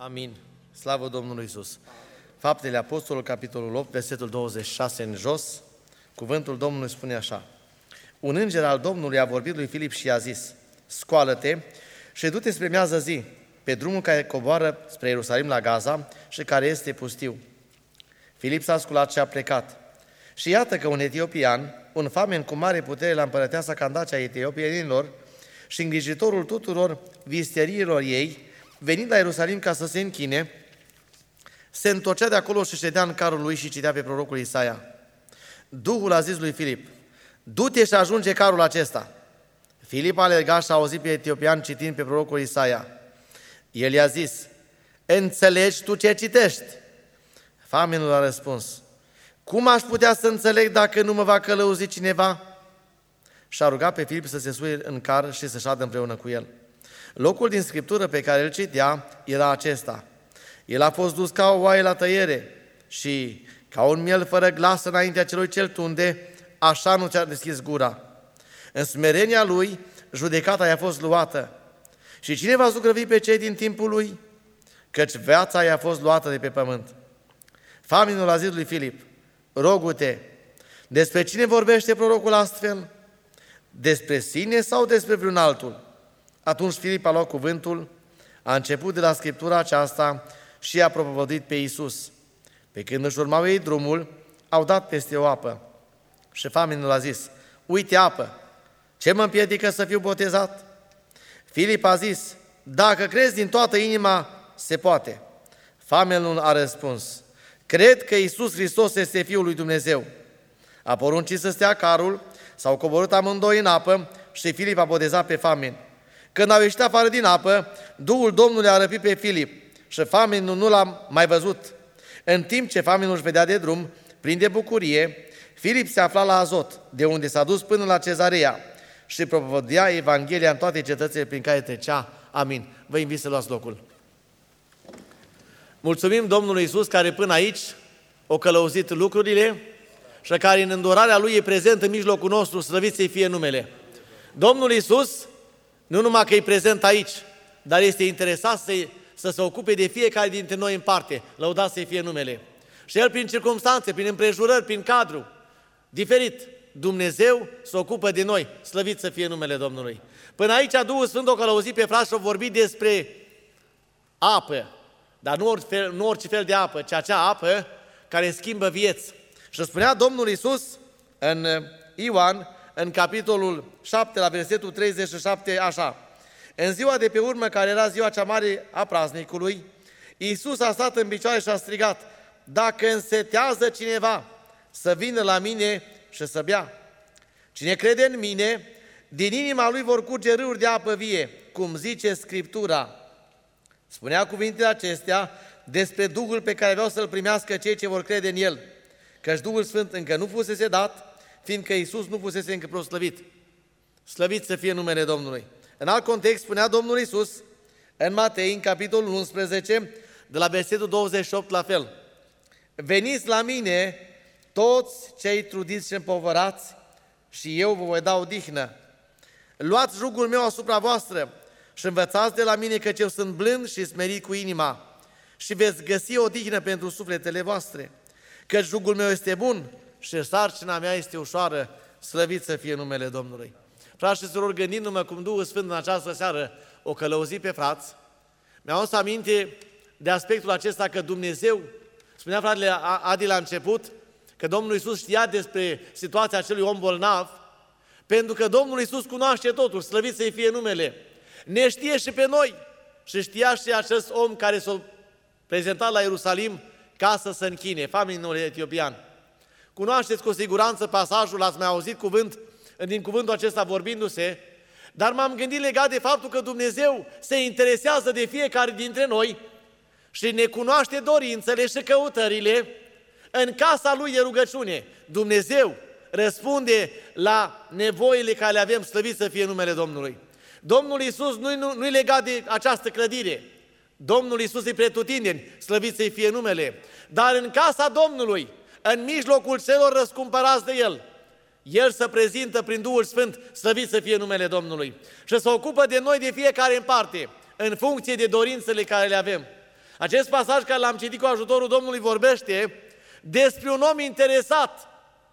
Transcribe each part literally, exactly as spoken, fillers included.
Amin. Slavă Domnului Iisus. Faptele Apostolului, capitolul opt, versetul douăzeci și șase în jos, cuvântul Domnului spune așa. Un înger al Domnului a vorbit lui Filip și i-a zis, scoală-te și du-te spre miază zi, pe drumul care coboară spre Ierusalim la Gaza și care este pustiu. Filip s-a sculat și a plecat. Și iată că un etiopian, un famen cu mare putere la împărăteasa Candace a etiopienilor și îngrijitorul tuturor visteriilor ei, venind la Ierusalim ca să se închine, se întorcea de acolo și ședea în carul lui și citea pe prorocul Isaia. Duhul a zis lui Filip, du-te și ajunge carul acesta. Filip a alergat și a auzit pe etiopian citind pe prorocul Isaia. El i-a zis, înțelegi tu ce citești? Famenul a răspuns, cum aș putea să înțeleg dacă nu mă va călăuzi cineva? Și a rugat pe Filip să se suie în car și să șadă împreună cu el. Locul din Scriptură pe care îl citea era acesta. El a fost dus ca o oaie la tăiere și ca un miel fără glas înaintea celui ce-l tunde, așa nu ți-a deschis gura. În smerenia lui, judecata i-a fost luată. Și cine va zugrăvi pe cei din timpul lui? Căci viața i-a fost luată de pe pământ. Famenul a zis lui Filip, rogu-te, despre cine vorbește prorocul astfel? Despre sine sau despre vreun altul? Atunci Filip a luat cuvântul, a început de la Scriptura aceasta și a propovăduit pe Iisus. Pe când își urmau ei drumul, au dat peste o apă. Și famenul a zis, uite apă, ce mă împiedică să fiu botezat? Filip a zis, dacă crezi din toată inima, se poate. Famenul a răspuns, cred că Iisus Hristos este Fiul lui Dumnezeu. A poruncit să stea carul, s-au coborât amândoi în apă și Filip a botezat pe famen. Când au ieșit afară din apă, Duhul Domnului a răpit pe Filip și famenul nu l-a mai văzut. În timp ce famenul își vedea de drum, plin de bucurie, Filip se afla la Azot, de unde s-a dus până la Cezarea și propovăduia Evanghelia în toate cetățile prin care trecea. Amin. Vă invit să luați locul. Mulțumim Domnului Iisus care până aici o călăuzit lucrurile și care în îndurarea Lui e prezent în mijlocul nostru, slăvit să-i fie numele. Domnul Iisus nu numai că e prezent aici, dar este interesat să, să se ocupe de fiecare dintre noi în parte, lăudat să-i fie numele. Și El prin circumstanțe, prin împrejurări, prin cadru diferit, Dumnezeu se ocupă de noi, slăvit să fie numele Domnului. Până aici Duhul Sfânt o călăuzit pe frați și o vorbit despre apă, dar nu orice, fel, nu orice fel de apă, ci acea apă care schimbă vieți. Și spunea Domnul Iisus în Ioan, în capitolul șapte, la versetul treizeci și șapte, așa. În ziua de pe urmă, care era ziua cea mare a praznicului, Iisus a stat în picioare și a strigat, dacă însetează cineva, să vină la mine și să bea. Cine crede în mine, din inima lui vor curge râuri de apă vie, cum zice Scriptura. Spunea cuvintele acestea despre Duhul pe care vreau să-l primească cei ce vor crede în El, căci Duhul Sfânt încă nu fusese dat, fiindcă Iisus nu fusese încă proslăvit. Slăvit să fie numele Domnului. În alt context spunea Domnul Iisus în Matei, în capitolul unsprezece, de la versetul douăzeci și opt la fel. Veniți la mine toți cei trudiți și împovărați și eu vă voi da odihnă. Luați jugul meu asupra voastră și învățați de la mine căci eu sunt blând și smerit cu inima și veți găsi odihnă pentru sufletele voastre. Căci jugul meu este bun și sarcina mea este ușoară, slăvit să fie numele Domnului. Frați și surori, gândindu-mă cum Duhul Sfânt în această seară o călăuzi pe frați, mi-am adus aminte de aspectul acesta că Dumnezeu, spunea fratele Adi la început, că Domnul Iisus știa despre situația acelui om bolnav, pentru că Domnul Iisus cunoaște totul, slăvit să-i fie numele. Ne știe și pe noi și știa și acest om care s-a prezentat la Ierusalim ca să se închine, famenul etiopian. Cunoașteți cu siguranță pasajul, ați mai auzit cuvânt, din cuvântul acesta vorbindu-se, dar m-am gândit legat de faptul că Dumnezeu se interesează de fiecare dintre noi și ne cunoaște dorințele și căutările. În casa Lui de rugăciune, Dumnezeu răspunde la nevoile care le avem, slăvit să fie numele Domnului. Domnul Iisus nu-i, nu, nu-i legat de această clădire. Domnul Iisus e pretutindeni, slăvit să-i fie numele. Dar în casa Domnului, în mijlocul celor răscumpărați de El, El se prezintă prin Duhul Sfânt, slăvit să fie numele Domnului. Și se ocupă de noi de fiecare în parte, în funcție de dorințele care le avem. Acest pasaj care l-am citit cu ajutorul Domnului vorbește despre un om interesat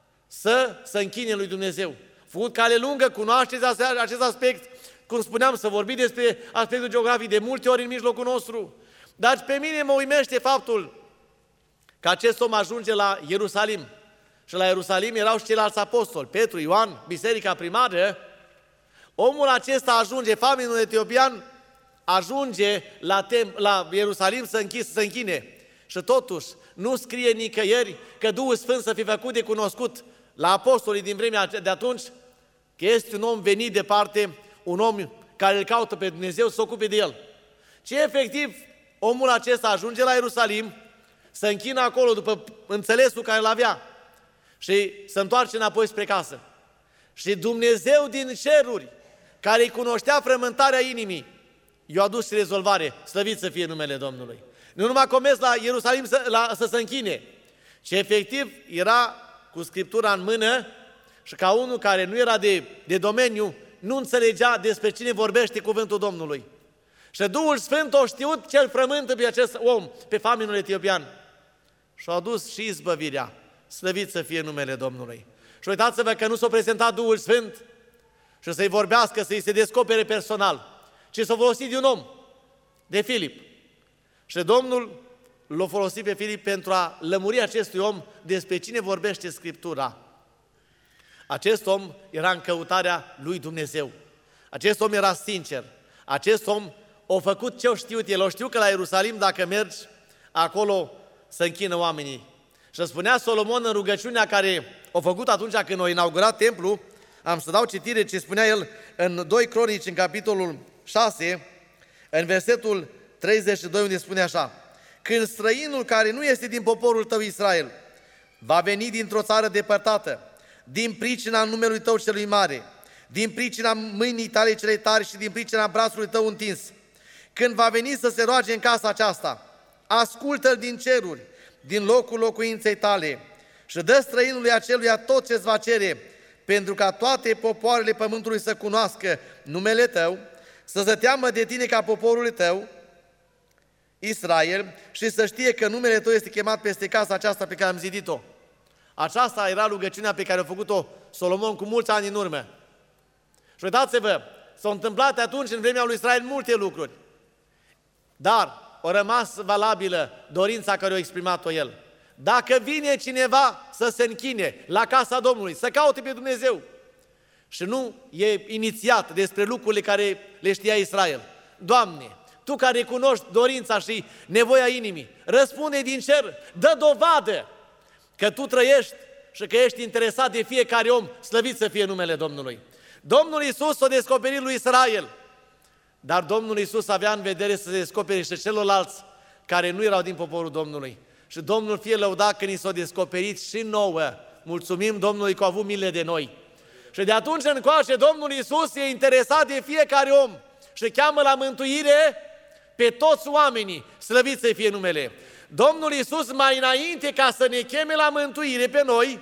să se închine lui Dumnezeu. Făcut cale lungă, cunoașteți acest aspect, cum spuneam, să vorbim despre aspectul geografic de multe ori în mijlocul nostru. Dar pe mine mă uimește faptul că acest om ajunge la Ierusalim. Și la Ierusalim erau și ceilalți apostoli, Petru, Ioan, biserica primară. Omul acesta ajunge, faminul etiopian, ajunge la, tem- la Ierusalim să, închis, să închine. Și totuși nu scrie nicăieri că Duhul Sfânt să fi făcut de cunoscut la apostolii din vremea de atunci că este un om venit departe, un om care îl caută pe Dumnezeu să se ocupe de el. Ce efectiv omul acesta ajunge la Ierusalim, se închină acolo după înțelesul care îl avea și se întoarce înapoi spre casă. Și Dumnezeu din ceruri, care îi cunoștea frământarea inimii, i-a adus și rezolvare, slăvit să fie numele Domnului. Nu numai că a mers la Ierusalim să, la, să se închine, ci efectiv era cu Scriptura în mână și ca unul care nu era de, de domeniu, nu înțelegea despre cine vorbește cuvântul Domnului. Și Duhul Sfânt a știut ce îl frământă pe acest om, pe faminul etiopian. Și a adus și izbăvirea, slăvit să fie numele Domnului. Și uitați-vă că nu s-a prezentat Duhul Sfânt și să-i vorbească, să-i se descopere personal, ci s-a folosit de un om, de Filip. Și Domnul l-a folosit pe Filip pentru a lămuri acestui om despre cine vorbește Scriptura. Acest om era în căutarea lui Dumnezeu. Acest om era sincer. Acest om a făcut ce-o știut el. O știu că la Ierusalim, dacă mergi, acolo se închină oamenii. Și spunea Solomon în rugăciunea care a făcut atunci când a inaugurat templul, am să dau citire ce spunea el în doi Cronici, în capitolul șase, în versetul treizeci și doi, unde spune așa: când străinul care nu este din poporul tău Israel va veni dintr-o țară depărtată, din pricina numelui tău celui mare, din pricina mâinii tale cele tari și din pricina brațului tău întins, când va veni să se roage în casa aceasta, ascultă-l din ceruri, din locul locuinței tale și dă străinului aceluia tot ce-ți va cere, pentru ca toate popoarele pământului să cunoască numele tău, să se teamă de tine ca poporul tău, Israel, și să știe că numele tău este chemat peste casa aceasta pe care am zidit-o. Aceasta era rugăciunea pe care a făcut-o Solomon cu mulți ani în urmă. Și uitați-vă, s-au întâmplat atunci în vremea lui Israel multe lucruri, dar a rămas valabilă dorința care a exprimat-o el. Dacă vine cineva să se închine la casa Domnului, să caute pe Dumnezeu și nu e inițiat despre lucrurile care le știa Israel, Doamne, Tu care cunoști dorința și nevoia inimii, răspunde din cer, dă dovadă că Tu trăiești și că ești interesat de fiecare om, slăvit să fie numele Domnului. Domnul Iisus s-a descoperit lui Israel, dar Domnul Iisus avea în vedere să se descopere și celorlalți care nu erau din poporul Domnului. Și Domnul fie lăudat că ni s-a descoperit și nouă. Mulțumim Domnului că a avut milă de noi. Și de atunci încoace Domnul Iisus e interesat de fiecare om și cheamă la mântuire pe toți oamenii, slăvit să fie numele. Domnul Iisus mai înainte ca să ne cheme la mântuire pe noi,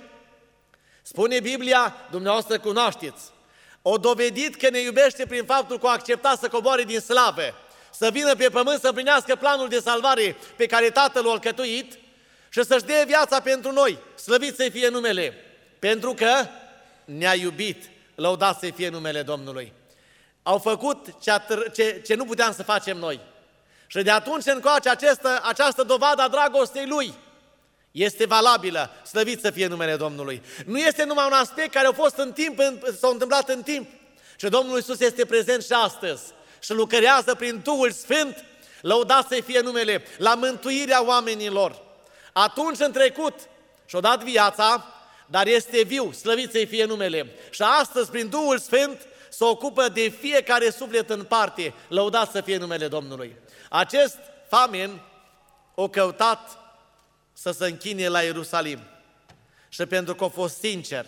spune Biblia, dumneavoastră cunoașteți, o dovedit că ne iubește prin faptul că a acceptat să coboare din slavă, să vină pe pământ să împlinească planul de salvare pe care Tatăl l-a alcătuit și să-și dea viața pentru noi, slăvit să fie numele, pentru că ne-a iubit, lăudat să fie numele Domnului. Au făcut ce, ce, ce nu puteam să facem noi. Și de atunci încoace această, această dovadă a dragostei Lui este valabilă, slăvit să fie numele Domnului. Nu este numai un aspect care a fost în timp, s-a întâmplat în timp, și Domnul Iisus este prezent și astăzi și lucrează prin Duhul Sfânt, lăudat să fie numele, la mântuirea oamenilor. Atunci în trecut și-a dat viața, dar este viu, slăvit să fie numele. Și astăzi, prin Duhul Sfânt, se ocupă de fiecare suflet în parte, lăudat să fie numele Domnului. Acest famen o căutat să se închine la Ierusalim. Și pentru că a fost sincer,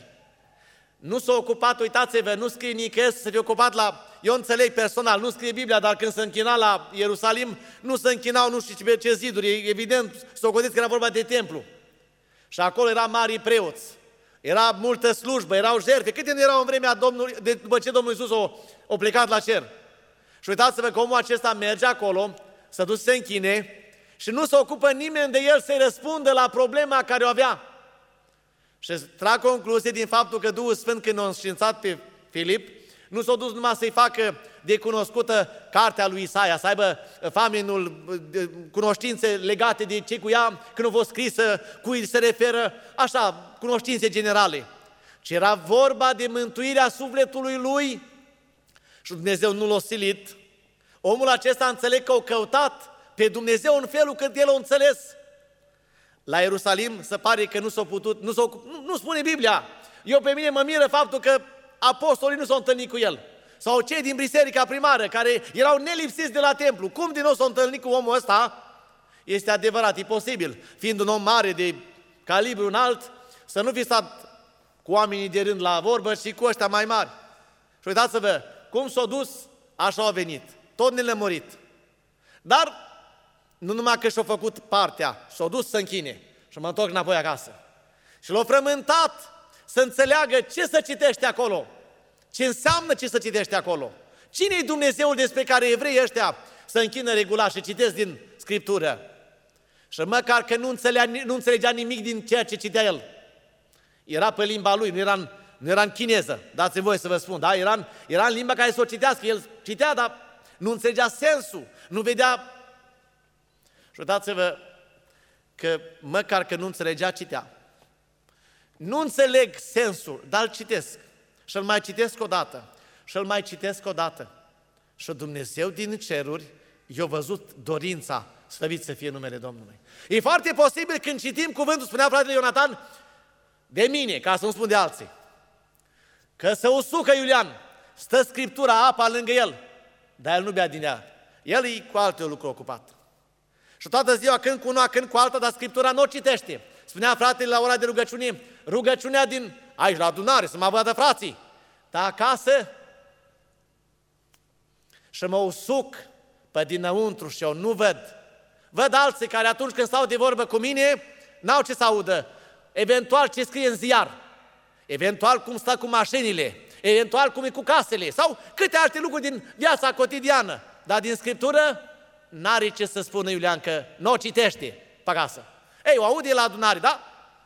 nu s-a ocupat, uitați-vă, nu scrie nicăieri să se fie ocupat la, eu înțeleg personal, nu scrie Biblia, dar când se închina la Ierusalim, nu se închinau nu știu ce, ce ziduri, evident, s-o gândit că era vorba de templu. Și acolo era mari preoți, era multă slujbă, erau jertfe, câte nu erau în vremea Domnului, de, după ce Domnul Iisus a, a plecat la cer. Și uitați-vă că omul acesta merge acolo, să duce să se închine și nu se ocupă nimeni de el să-i răspundă la problema care o avea. Și trag concluzie din faptul că Duhul Sfânt, când a înștiințat pe Filip, nu s-a dus numai să-i facă de cunoscută cartea lui Isaia, să aibă famenul, cunoștințe legate de ce cu ea, când a fost scrisă, cui se referă, așa, cunoștințe generale. Ci era vorba de mântuirea sufletului lui și Dumnezeu nu l-a silit. Omul acesta înțeleg că a căutat pe Dumnezeu în felul cât el a înțeles. La Ierusalim se pare că nu s-a putut, nu, s-a, nu, nu spune Biblia. Eu pe mine mă miră faptul că apostolii nu s-au întâlnit cu el. Sau cei din biserica primară, care erau nelipsiți de la templu. Cum din nou s-au întâlnit cu omul ăsta? Este adevărat, e posibil. Fiind un om mare de calibru înalt, să nu fi stat cu oamenii de rând la vorbă și cu ăștia mai mari. Și uitați-vă, cum s-a dus, așa a venit. Tot nelămurit. Dar nu numai că și-a făcut partea, s-a dus să închine și mă întorc înapoi acasă. Și l-a frământat să înțeleagă ce să citește acolo. Ce înseamnă ce să citește acolo? Cine-i Dumnezeul despre care evreii ăștia să închină regulat și citesc din Scriptură? Și măcar că nu înțelegea, nu înțelegea nimic din ceea ce citea el. Era pe limba lui, nu era în, nu era în chineză, dați-mi voie să vă spun, da? Era în, era în limba care să o citească, el citea, dar nu înțelegea sensul, nu vedea. Și uitați-vă că măcar că nu înțelegea, citea. Nu înțeleg sensul, dar îl citesc. Și îl mai citesc odată, și îl mai citesc odată. Și Dumnezeu din ceruri i-a văzut dorința, slăvit să fie numele Domnului. E foarte posibil când citim cuvântul, spunea fratele Ionatan, de mine, ca să nu spun de alții, că să usucă Iulian, stă Scriptura, apa lângă el, dar el nu bea din ea. El e cu alte lucruri ocupat. Și toată ziua, când cu una, când cu alta, dar Scriptura nu o citește. Spunea fratele la ora de rugăciune, rugăciunea din aici la adunare, să mă vadă frații, dar acasă și mă usuc pe dinăuntru și eu nu văd. Văd alții care atunci când stau de vorbă cu mine, n-au ce să audă. Eventual ce scrie în ziar, eventual cum stă cu mașinile, eventual cum e cu casele sau câte alte lucruri din viața cotidiană. Dar din Scriptură n-are ce să spună Iulian, că nu o citește pe acasă. Ei, o aude la adunare, da?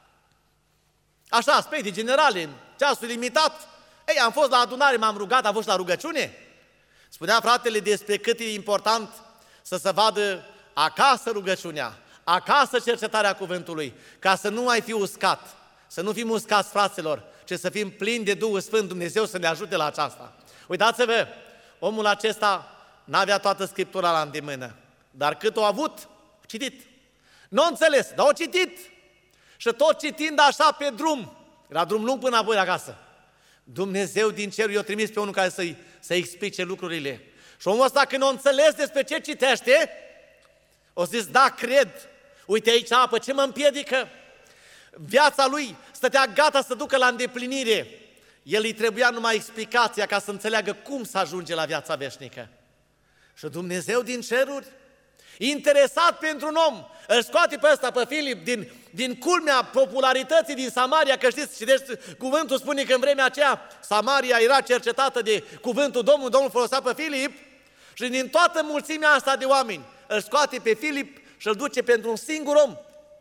Așa, aspecte generale, în ceasul limitat. Ei, am fost la adunare, m-am rugat, am fost la rugăciune. Spunea fratele despre cât e important să se vadă acasă rugăciunea, acasă cercetarea cuvântului, ca să nu mai fi uscat, să nu fim uscați, fraților, ci să fim plini de Duhul Sfânt, Dumnezeu să ne ajute la aceasta. Uitați-vă, omul acesta n-avea toată Scriptura la îndemână, dar cât a avut, citit. Nu a înțeles, dar a citit. Și tot citind așa pe drum, era drum lung până apoi acasă, Dumnezeu din cer i-a trimis pe unul care să-i, să-i explice lucrurile. Și omul ăsta când a înțeles despre ce citește, a zis, da, cred, uite aici apă, ce mă împiedică? Viața lui stătea gata să ducă la îndeplinire. El îi trebuia numai explicația ca să înțeleagă cum să ajunge la viața veșnică. Și Dumnezeu din ceruri, interesat pentru un om, îl scoate pe ăsta, pe Filip, din, din culmea popularității din Samaria, că știți, citeți, cuvântul spune că în vremea aceea Samaria era cercetată de cuvântul Domnului, Domnul folosea pe Filip și din toată mulțimea asta de oameni îl scoate pe Filip și îl duce pentru un singur om.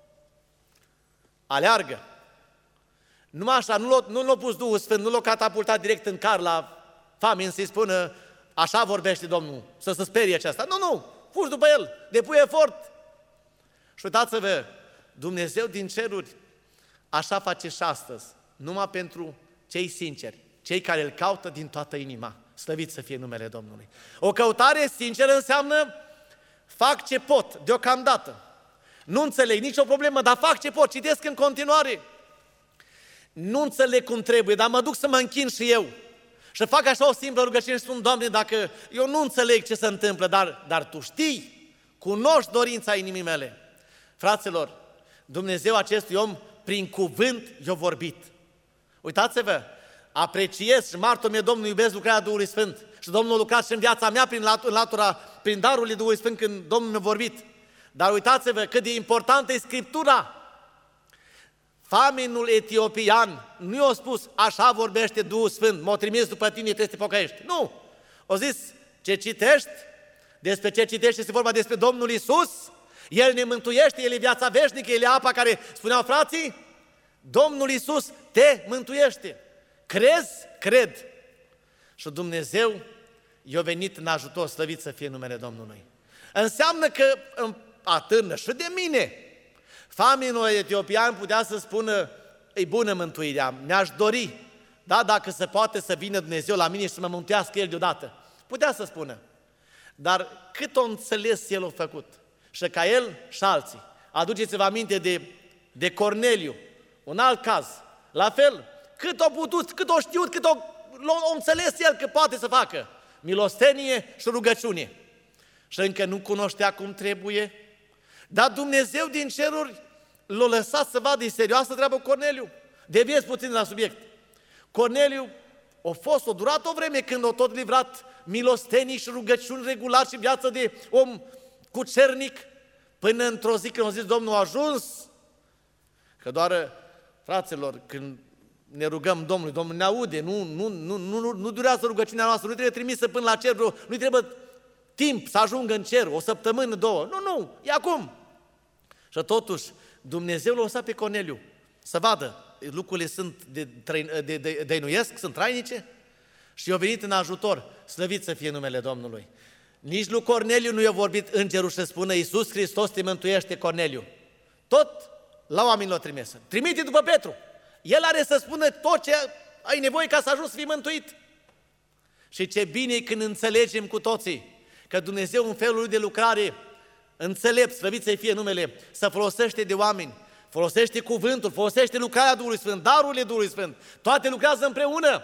Aleargă. Numai așa, nu l-a, nu l-a pus Duhul Sfânt, nu l-a catapultat direct în car la famine să-i spună, așa vorbește Domnul, să se sperie aceasta. Nu, nu, fugi după el, depui efort. Și uitați-vă, Dumnezeu din ceruri așa face și astăzi, numai pentru cei sinceri, cei care îl caută din toată inima. Slăvit să fie numele Domnului. O căutare sinceră înseamnă fac ce pot, deocamdată. Nu înțeleg nicio problemă, dar fac ce pot, citesc în continuare. Nu înțeleg cum trebuie, dar mă duc să mă închin și eu. Și fac așa o simplă rugăciune și spun, Doamne, dacă eu nu înțeleg ce se întâmplă, dar, dar Tu știi, cunoști dorința inimii mele. Fraților, Dumnezeu acestui om, prin cuvânt, i-a vorbit. Uitați-vă, apreciez și martor-mi Domnul, iubesc lucrarea Duhului Sfânt. Și Domnul a lucrat și în viața mea prin latura, prin darurile Duhului Sfânt când Domnul mi-a vorbit. Dar uitați-vă cât de importantă e Scriptura. Famenul etiopian nu i-a spus, așa vorbește Duhul Sfânt, m-a trimis după tine, trebuie să te pocăiești. Nu! A zis, ce citești, despre ce citești, este vorba despre Domnul Iisus, El ne mântuiește, El e viața veșnică, El e apa care, spuneau frații, Domnul Iisus te mântuiește. Crezi? Cred. Și Dumnezeu i-a venit în ajutor, slăvit să fie numele Domnului. Înseamnă că atârnă și de mine. Famenul etiopian putea să spună, e bună mântuirea, mi-aș dori, da, dacă se poate să vină Dumnezeu la mine și să mă mântuiască El deodată. Putea să spună. Dar cât o înțeles El a făcut. Și ca el și alții. Aduceți-vă aminte de, de Corneliu, un alt caz. La fel, cât o putut, cât o știut, cât o, o înțeles el că poate să facă. Milostenie și rugăciune. Și încă nu cunoștea cum trebuie. Dar Dumnezeu din ceruri l-a lăsat să vadă, e serioasă treabă Corneliu. Deviez puțin la subiect. Corneliu a fost, a durat o vreme când a tot livrat milostenii și rugăciuni regulat și viață de om cucernic, până într-o zi când a zis Domnul a ajuns, că doar, fraților, când ne rugăm Domnului, Domnul ne aude, nu, nu, nu, nu, nu durează rugăciunea noastră, nu trebuie trimisă până la cer, nu trebuie timp să ajungă în cer, o săptămână, două, nu, nu, e acum. Și totuși, Dumnezeu l-a lăsat pe Corneliu să vadă, lucrurile sunt de, de, de, de, dăinuiesc, sunt trainice și i-a venit în ajutor, slăvit să fie numele Domnului. Nici lui Corneliu nu i-a vorbit îngerul să spună Iisus Hristos te mântuiește, Corneliu. Tot la oameni l-a trimis. Trimite după Petru. El are să spună tot ce ai nevoie ca să ajungi să fii mântuit. Și ce bine e când înțelegem cu toții că Dumnezeu în felul lui de lucrare înțelept, slăvit să-i fie numele, să folosește de oameni, folosește cuvântul, folosește lucrarea Duhului Sfânt, darurile Duhului Sfânt, toate lucrează împreună.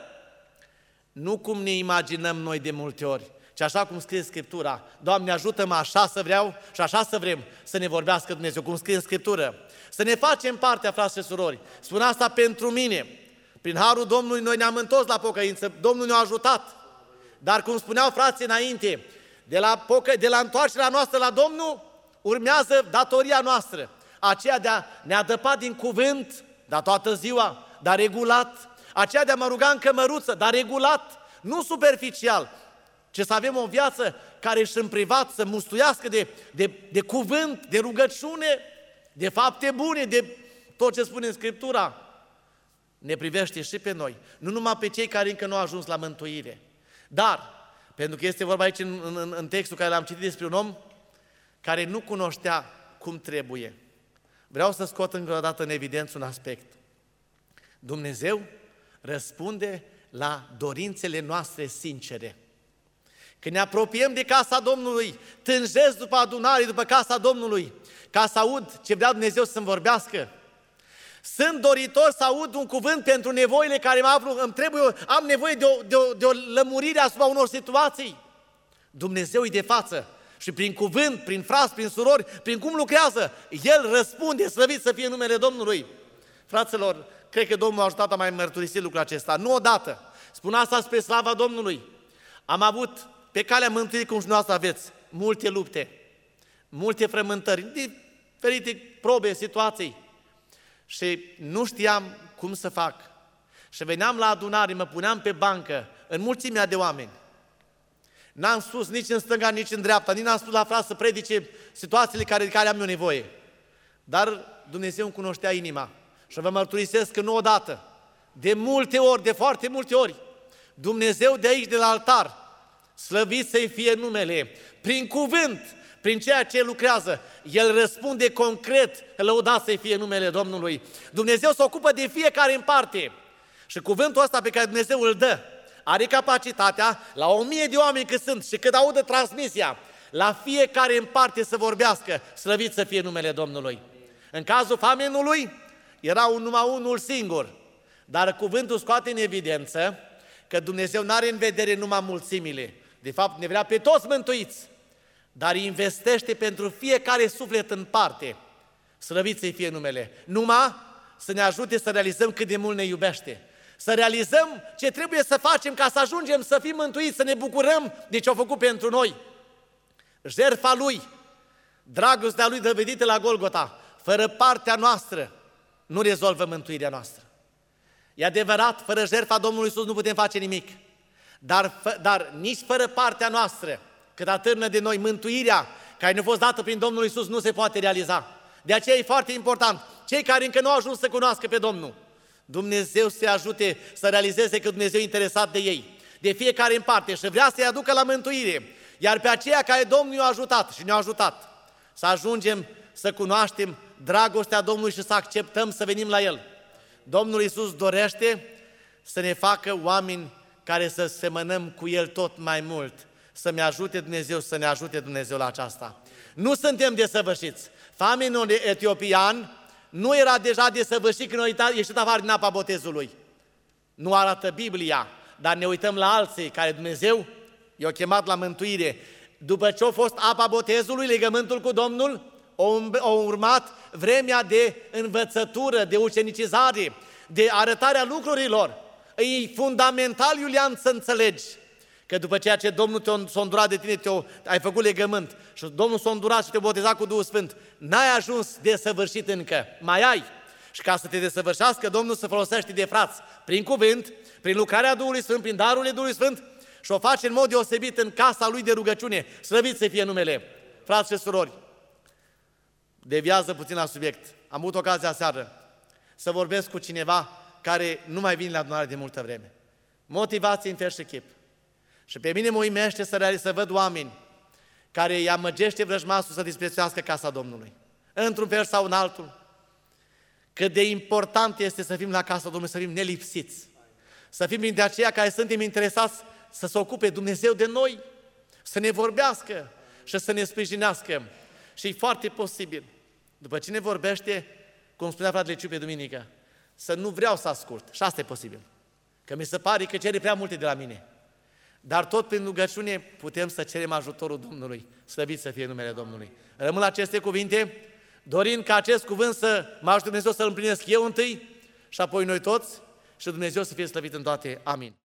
Nu cum ne imaginăm noi de multe ori, ci așa cum scrie Scriptura. Doamne, ajută-mă, așa să vreau și așa să vrem să ne vorbească Dumnezeu, cum scrie în Scriptură. Să ne facem partea, frați și surori. Spun asta pentru mine. Prin harul Domnului noi ne-am întors la pocăință, Domnul ne-a ajutat. Dar cum spuneau frații înainte, de la, pocă, de la întoarcerea noastră la Domnul urmează datoria noastră. Aceea de a ne adăpa din cuvânt, dar toată ziua, dar regulat. Aceea de a mă ruga în cămăruță, dar regulat, nu superficial, ci să avem o viață care și în privat să mustuiască de, de, de cuvânt, de rugăciune, de fapte bune, de tot ce spune în Scriptura. Ne privește și pe noi, nu numai pe cei care încă nu au ajuns la mântuire. Dar, pentru că este vorba aici în, în, în textul care l-am citit despre un om care nu cunoștea cum trebuie. Vreau să scot încă o dată în evidență un aspect. Dumnezeu răspunde la dorințele noastre sincere. Când ne apropiem de casa Domnului, tânjesc după adunare, după casa Domnului, ca să aud ce vrea Dumnezeu să-mi vorbească. Sunt doritor să aud un cuvânt pentru nevoile care mă aflu, îmi trebuie, am nevoie de o, de o, de o lămurire asupra unor situații. Dumnezeu e de față și prin cuvânt, prin frați, prin surori, prin cum lucrează, El răspunde, slăvit să fie numele Domnului. Fraților, cred că Domnul a ajutat a mai mărturisit lucrul acesta. Nu odată, spun asta spre slava Domnului. Am avut pe calea mântuirii, cum și noastră aveți, multe lupte, multe frământări, diferite probe, situații. Și nu știam cum să fac. Și veneam la adunare, mă puneam pe bancă, în mulțimea de oameni. N-am spus nici în stânga, nici în dreapta, nici n-am spus la frate să predice situațiile care, de care am eu nevoie. Dar Dumnezeu îmi cunoștea inima. Și vă mărturisesc că nu odată, de multe ori, de foarte multe ori, Dumnezeu de aici, de la altar, slăvit să-i fie numele, prin cuvânt, prin ceea ce lucrează, El răspunde concret, lăudat să-i fie numele Domnului. Dumnezeu se ocupă de fiecare în parte. Și cuvântul ăsta pe care Dumnezeu îl dă, are capacitatea, la o mie de oameni cât sunt și cât audă transmisia, la fiecare în parte să vorbească, slăvit să fie numele Domnului. În cazul famenului, era un, numai unul singur, dar cuvântul scoate în evidență că Dumnezeu nu are în vedere numai mulțimile. De fapt, ne vrea pe toți mântuiți, dar investește pentru fiecare suflet în parte. Slăvit să-i fie numele. Numai să ne ajute să realizăm cât de mult ne iubește. Să realizăm ce trebuie să facem ca să ajungem să fim mântuiți, să ne bucurăm de ce a făcut pentru noi. Jertfa Lui, dragostea Lui dovedită la Golgota, fără partea noastră, nu rezolvă mântuirea noastră. E adevărat, fără jertfa Domnului Iisus nu putem face nimic, dar, dar nici fără partea noastră, cât atârnă de noi mântuirea care ne-a fost dată prin Domnul Iisus nu se poate realiza. De aceea e foarte important, cei care încă nu au ajuns să cunoască pe Domnul, Dumnezeu să-i ajute să realizeze că Dumnezeu e interesat de ei, de fiecare în parte și vrea să-i aducă la mântuire. Iar pe aceia care Domnul i-a ajutat și ne-a ajutat să ajungem să cunoaștem dragostea Domnului și să acceptăm să venim la El. Domnul Iisus dorește să ne facă oameni care să semănăm cu El tot mai mult. Să-mi ajute Dumnezeu, să ne ajute Dumnezeu la aceasta. Nu suntem desăvârșiți. Famenul etiopian nu era deja desăvârșit când a ieșit afară din apa botezului. Nu arată Biblia, dar ne uităm la alții care Dumnezeu i-a chemat la mântuire. După ce a fost apa botezului, legământul cu Domnul, a urmat vremea de învățătură, de ucenicizare, de arătarea lucrurilor. E fundamental, Iulian, să înțelegi că după ceea ce Domnul s-a îndurat de tine, te ai făcut legământ și Domnul s-a îndurat și te-a botezat cu Duhul Sfânt, n-ai ajuns desăvârșit încă, mai ai. Și ca să te desăvârșească, Domnul se folosește de frați, prin cuvânt, prin lucrarea Duhului Sfânt, prin darurile Duhului Sfânt și o face în mod deosebit în casa Lui de rugăciune, slăvit să fie numele. Frați și surori, deviază puțin la subiect. Am avut ocazia seară să vorbesc cu cineva care nu mai vine la adunare de multă vreme. Motivație în fel și chip. Și pe mine mă uimește să, realiz, să văd oameni care îi amăgește vrăjmașul să disprețuiască casa Domnului. Într-un fel sau în altul. Cât de important este să fim la casa Domnului, să fim nelipsiți. Să fim dintre aceia care suntem interesați să se ocupe Dumnezeu de noi, să ne vorbească și să ne sprijinească. Și e foarte posibil, după ce ne vorbește, cum spunea fratele Ciu pe duminică, să nu vreau să ascult. Și asta e posibil. Că mi se pare că cere prea multe de la mine. Dar tot prin rugăciune putem să cerem ajutorul Domnului. Slăvit să fie numele Domnului. Rămân la aceste cuvinte, dorind ca acest cuvânt să mă ajute Dumnezeu să-l împlinesc eu întâi și apoi noi toți și Dumnezeu să fie slăvit în toate. Amin.